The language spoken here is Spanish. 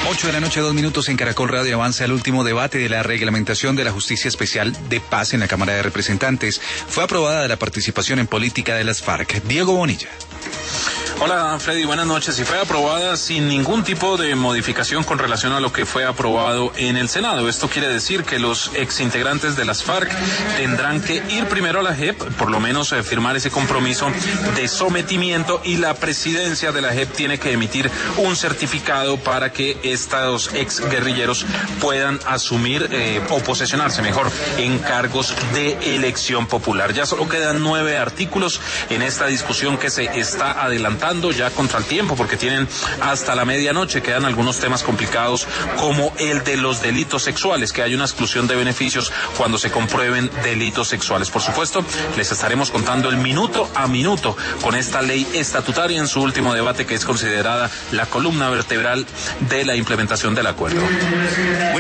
8 de la noche, 2 minutos en Caracol Radio. Avanza el último debate de la reglamentación de la Justicia Especial de Paz en la Cámara de Representantes. Fue aprobada la participación en política de las FARC. Diego Bonilla. Hola Freddy, buenas noches. Y fue aprobada sin ningún tipo de modificación con relación a lo que fue aprobado en el Senado. Esto quiere decir que los exintegrantes de las FARC tendrán que ir primero a la JEP, por lo menos firmar ese compromiso de sometimiento, y la presidencia de la JEP tiene que emitir un certificado para que estos exguerrilleros puedan asumir o posesionarse mejor en cargos de elección popular. Ya solo quedan 9 artículos en esta discusión que se está adelantando ya contra el tiempo, porque tienen hasta la medianoche. Quedan algunos temas complicados como el de los delitos sexuales, que hay una exclusión de beneficios cuando se comprueben delitos sexuales. Por supuesto, les estaremos contando el minuto a minuto con esta ley estatutaria en su último debate, que es considerada la columna vertebral de la implementación del acuerdo.